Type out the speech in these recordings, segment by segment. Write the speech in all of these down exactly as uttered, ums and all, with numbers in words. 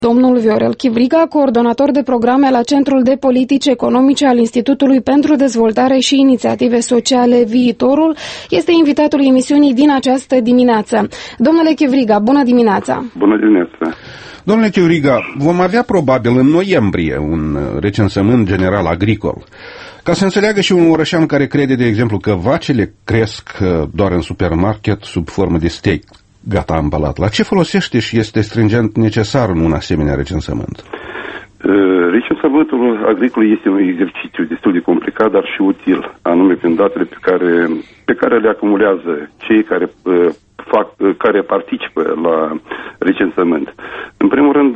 Domnul Viorel Chivriga, coordonator de programe la Centrul de Politici Economice al Institutului pentru Dezvoltare și Inițiative Sociale Viitorul, este invitatul emisiunii din această dimineață. Domnule Chivriga, bună dimineața! Bună dimineața! Domnule Chivriga, vom avea probabil în noiembrie un recensământ general agricol. Ca să înțeleagă și un orășean care crede, de exemplu, că vacile cresc doar în supermarket sub formă de steak gata împălat, la ce folosește și este stringent necesar în un asemenea recensământ? Recensământul agricol este un exercițiu destul de complicat, dar și util, anume prin datele pe care, pe care le acumulează cei care fac, care participă la recensământ. În primul rând,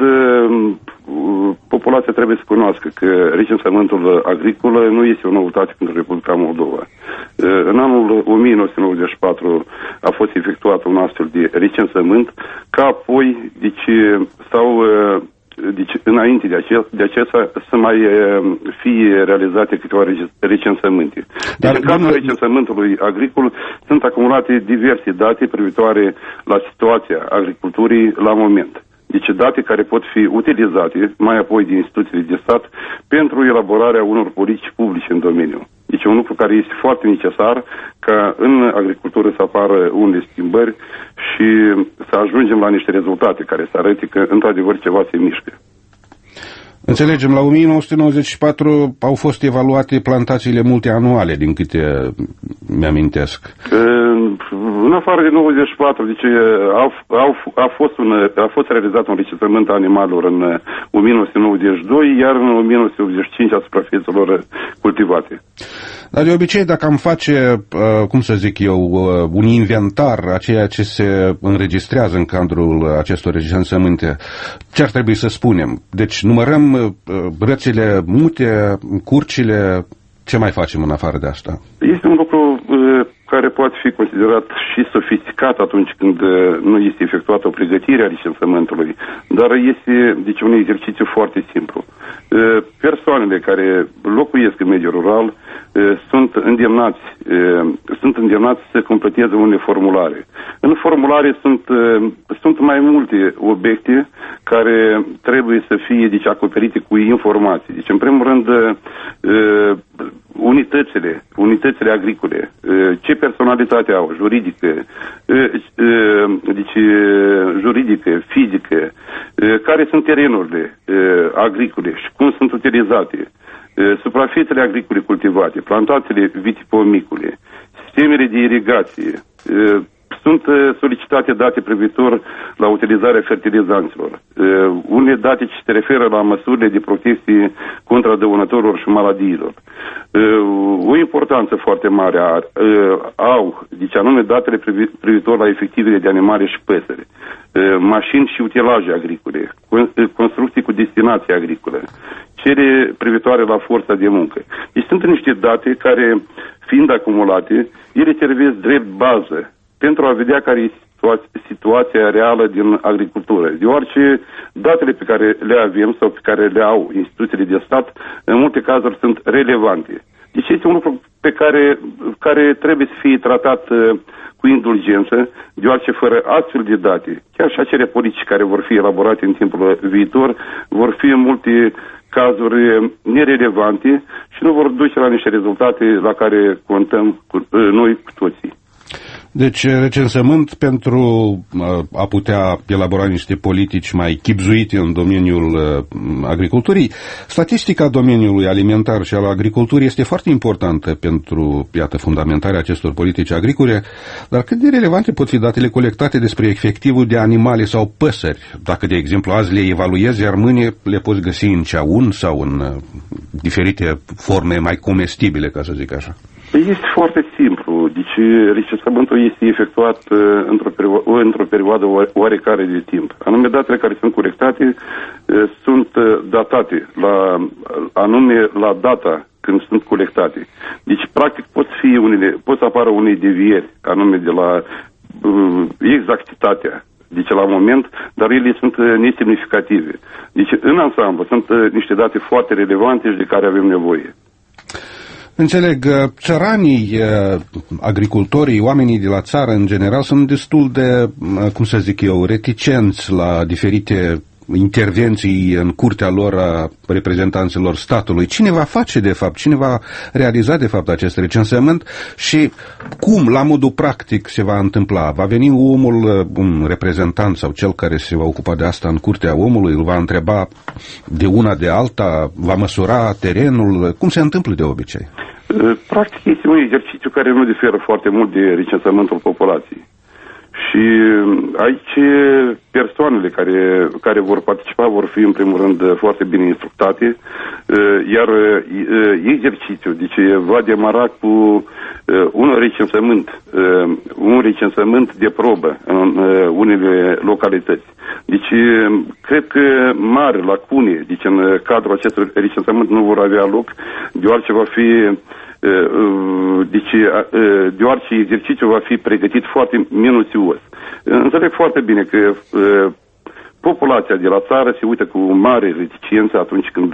populația trebuie să cunoască că recensământul agricol nu este o noutate pentru Republica Moldova. În anul o mie nouă sute nouăzeci și patru a fost efectuat un astfel de recensământ, ca apoi, deci, sau deci, înainte de, ace- de acesta să mai fie realizate câteva recensământe. Deci, în cazul recensământului agricol sunt acumulate diverse date privitoare la situația agriculturii la moment. Deci date care pot fi utilizate mai apoi de instituțiile de stat pentru elaborarea unor politici publice în domeniu. Deci un lucru care este foarte necesar ca în agricultură să apară unele schimbări și să ajungem la niște rezultate care să arate că într-adevăr ceva se mișcă. Înțelegem, la o mie nouă sute nouăzeci și patru au fost evaluate plantațiile multianuale, din câte mi-amintesc. În afară de nouăzeci și patru, deci a, a, a, fost un, a fost realizat un recensământ animalelor în o mie nouă sute nouăzeci și doi, iar în o mie nouă sute optzeci și cinci a suprafețelor cultivate. Dar de obicei, dacă am face, cum să zic eu, un inventar a ceea ce se înregistrează în cadrul acestor recensământe, ce ar trebui să spunem? Deci numărăm rățile mute, curcile, ce mai facem în afară de asta? Este un lucru care poate fi considerat și sofisticat atunci când nu este efectuată o pregătire a recensământului, dar este deci, un exercițiu foarte simplu. Persoanele care locuiesc în mediul rural sunt îndemnați, sunt îndemnați să completeze unele formulare. În formulare sunt, sunt mai multe obiecte care trebuie să fie deci, acoperite cu informații. Deci, în primul rând, unitățile, unitățile agricole, ce personalitate au, juridică, deci juridică, fizică, care sunt terenurile agricole și cum sunt utilizate, suprafețele agricole cultivate, plantațiile vitivomicole, sistemele de irigație. Sunt solicitate date privitor la utilizarea fertilizanților. Unele date ce se referă la măsurile de protecție contra dăunătorilor și maladiilor. O importanță foarte mare au, deci anume datele privitor la efectivele de animale și păsări, mașini și utilaje agricole, construcții cu destinație agricolă, cele privitoare la forța de muncă. Deci sunt niște date care, fiind acumulate, ele servesc drept bază pentru a vedea care este situația reală din agricultură. Deoarece datele pe care le avem sau pe care le au instituțiile de stat, în multe cazuri sunt relevante. Deci este un lucru pe care, care trebuie să fie tratat uh, cu indulgență, deoarece fără astfel de date, chiar și acele politici care vor fi elaborate în timpul viitor, vor fi în multe cazuri nerelevante și nu vor duce la niște rezultate la care contăm cu, uh, noi cu toții. Deci, recensământ pentru a putea elabora niște politici mai chibzuite în domeniul agriculturii. Statistica domeniului alimentar și al agriculturii este foarte importantă pentru, iată, fundamentarea acestor politici agricole, dar cât de relevante pot fi datele colectate despre efectivul de animale sau păsări? Dacă, de exemplu, azi le evaluezi, iar mâine le poți găsi în ceaun sau în diferite forme mai comestibile, ca să zic așa. Este foarte simplu. Deci recensământul este efectuat uh, într-o, perio- într-o perioadă oarecare de timp. Anume, datele care sunt colectate uh, sunt uh, datate la, anume la data când sunt colectate. Deci, practic, pot fi unele, pot să apară unei devieri, anume de la uh, exactitatea. Deci la moment, dar ele sunt uh, nesemnificative. Deci, în ansamblu, sunt uh, niște date foarte relevante și de care avem nevoie. Înțeleg, țăranii, agricultorii, oamenii de la țară în general sunt destul de, cum să zic eu, reticenți la diferite intervenții în curtea lor a reprezentanților statului. Cine va face de fapt, cine va realiza de fapt acest recensământ și cum, la modul practic, se va întâmpla? Va veni omul, un reprezentant sau cel care se va ocupa de asta în curtea omului, îl va întreba de una de alta, va măsura terenul, cum se întâmplă de obicei? Practic este un exercițiu care nu diferă foarte mult de recensământul populației. Și aici persoanele care, care vor participa vor fi în primul rând foarte bine instructate, iar exercițiul, deci va demara cu un recensământ, un recensământ de probă în unele localități. Deci cred că mari lacune, deci în cadrul acestui recensământ nu vor avea loc, deoarece va fi Deci, deoarece exercițiul va fi pregătit foarte minuțios. Înțeleg foarte bine că populația de la țară se uită cu mare reticență atunci când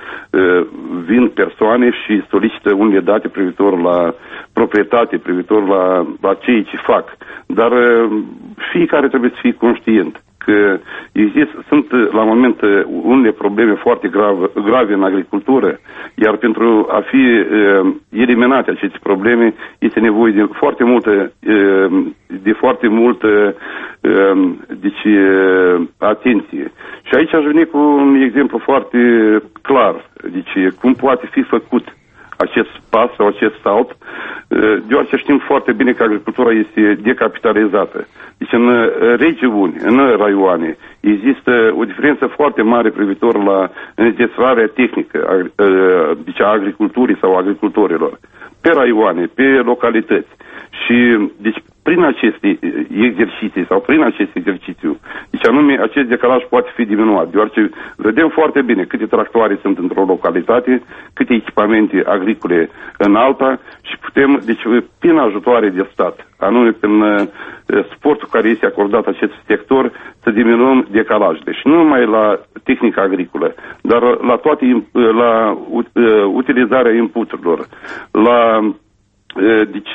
vin persoane și solicită unele date privitor la proprietate, privitor la, la ceea ce fac. Dar fiecare trebuie să fie conștient că există, sunt la moment unele probleme foarte grave, grave în agricultură, iar pentru a fi uh, eliminate aceste probleme este nevoie de foarte multă, uh, de foarte multă uh, deci, uh, atenție. Și aici aș veni cu un exemplu foarte clar, deci cum poate fi făcut acest pas sau acest salt, deoarece știm foarte bine că agricultura este decapitalizată. Deci în regiuni, în raioane, există o diferență foarte mare privitor la înzestrarea tehnică deci a agriculturii sau agricultorilor. Pe raioane, pe localități. Și deci prin aceste exerciții sau prin acest exercițiu, deci anume acest decalaj poate fi diminuat, deoarece vedem foarte bine câte tractoare sunt într-o localitate, câte echipamente agricole în alta și putem, deci prin ajutoare de stat, anume prin uh, sportul care este acordat acest sector, să diminuăm decalajele. Și nu numai la tehnica agricolă, dar la toate, la uh, utilizarea inputurilor, la deci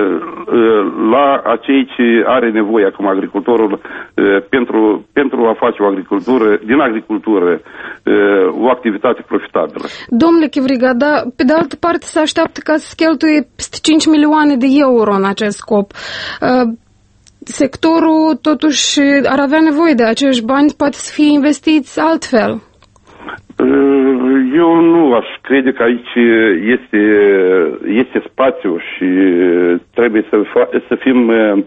la acei ce are nevoie acum agricultorul pentru, pentru a face o agricultură, din agricultură o activitate profitabilă. Domnule Chivriga, dar pe de altă parte se așteaptă ca să cheltuie peste cinci milioane de euro în acest scop. Sectorul totuși ar avea nevoie de acești bani, poate să fie investiți altfel. Eu nu aș crede că aici este, este spațiu și trebuie să, fa- să fim,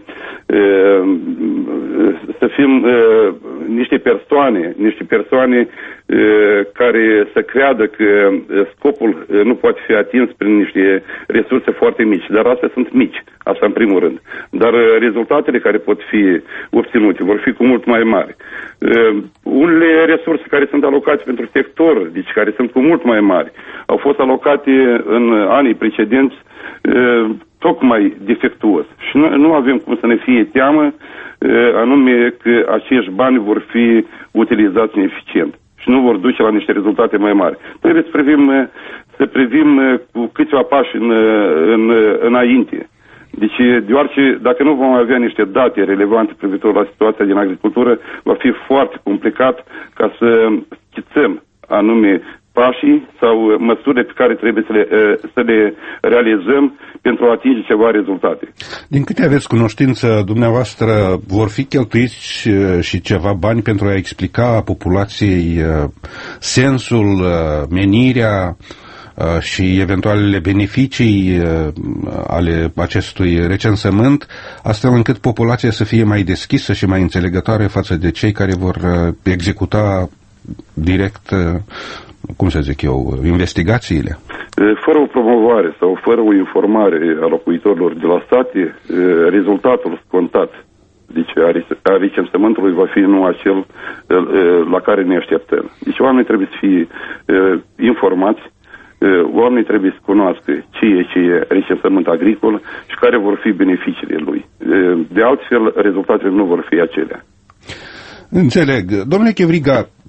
să fim niște persoane, niște persoane care să creadă că scopul nu poate fi atins prin niște resurse foarte mici. Dar astea sunt mici, asta în primul rând. Dar rezultatele care pot fi obținute vor fi cu mult mai mari. Unele resurse care sunt alocate pentru sector, deci care sunt cu mult mai mari, au fost alocate în anii precedenți tocmai defectuos. Și nu, nu avem cum să ne fie teamă, anume că acești bani vor fi utilizați ineficient și nu vor duce la niște rezultate mai mari. Trebuie să privim, să privim cu câțiva pași în, în, înainte. Deci, deoarece dacă nu vom avea niște date relevante privitor la situația din agricultură, va fi foarte complicat ca să schițăm anume pașii sau măsurile pe care trebuie să le, să le realizăm pentru a atinge ceva rezultate. Din câte aveți cunoștință, dumneavoastră, vor fi cheltuiți și ceva bani pentru a explica populației sensul, menirea și eventualele beneficii ale acestui recensământ, astfel încât populația să fie mai deschisă și mai înțelegătoare față de cei care vor executa direct, cum să zic eu, investigațiile? Fără o promovare sau fără o informare a locuitorilor de la sate, rezultatul scontat deci a recensământului va fi nu acel la care ne așteptăm. Deci oamenii trebuie să fie informați, oamenii trebuie să cunoască ce e, ce e recensământ agricol și care vor fi beneficiile lui. De altfel, rezultatele nu vor fi acelea. Înțeleg. Domnule Chivriga,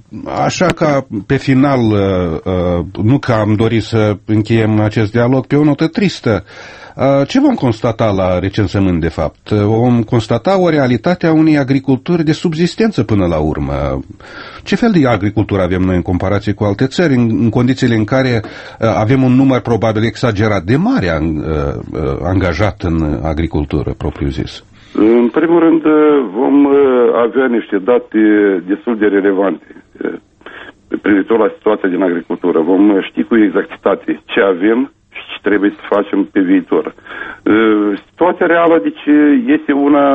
așa ca pe final, nu că am dorit să încheiem acest dialog pe o notă tristă, ce vom constata la recensământ de fapt? Vom constata o realitate a unei agriculturi de subzistență până la urmă. Ce fel de agricultură avem noi în comparație cu alte țări, în, în condițiile în care avem un număr probabil exagerat de mare angajat în agricultură, propriu zis? În primul rând vom avea niște date destul de relevante privitor la situația din agricultură. Vom ști cu exactitate ce avem și ce trebuie să facem pe viitor. Situația reală, deci, este una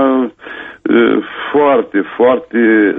foarte, foarte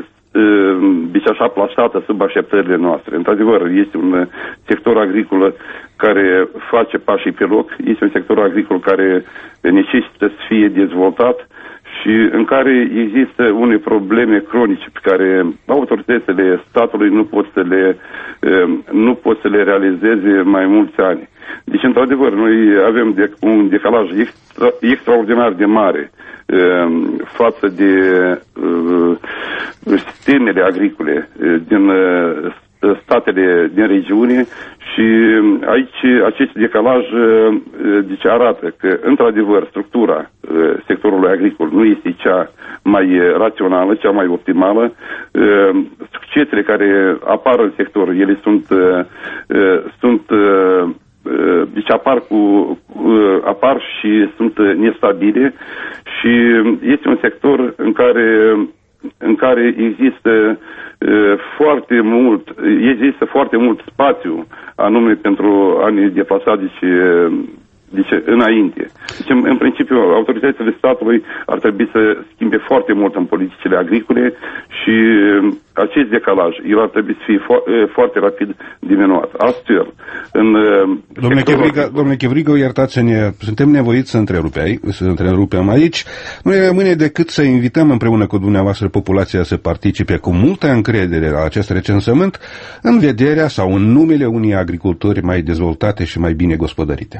deci așa plasată sub așteptările noastre. Într-adevăr, este un sector agricol care face pașii pe loc, este un sector agricol care necesită să fie dezvoltat și în care există unele probleme cronice pe care autoritățile statului nu pot să le, nu pot să le realizeze mai mulți ani. Deci, într-adevăr, noi avem de, un decalaj extra, extraordinar de mare față de uh, sistemele agricole din uh, statele din regiune și aici acest decalaj uh, deci arată că, într-adevăr, structura uh, sectorului agricol nu este cea mai rațională, cea mai optimală. Uh, succesele care apar în sector, ele sunt, uh, uh, sunt uh, deci apar, cu, apar și sunt nestabile și este un sector în care, în care există foarte mult, există foarte mult spațiu anume pentru a ne deplasa deci, deci înainte. Deci, în, în principiu, autoritățile statului ar trebui să schimbe foarte mult în politicile agricole și acest decalaj, el ar trebui să fie fo- foarte rapid diminuat. Astfel, în... Domnule Chevriga, domnule Chevriga, iertați-ne, suntem nevoiți să întrerupem, să întrerupem aici. Nu ne rămâne decât să invităm împreună cu dumneavoastră populația să participe cu multă încredere la acest recensământ în vederea sau în numele unei agriculturi mai dezvoltate și mai bine gospodărite.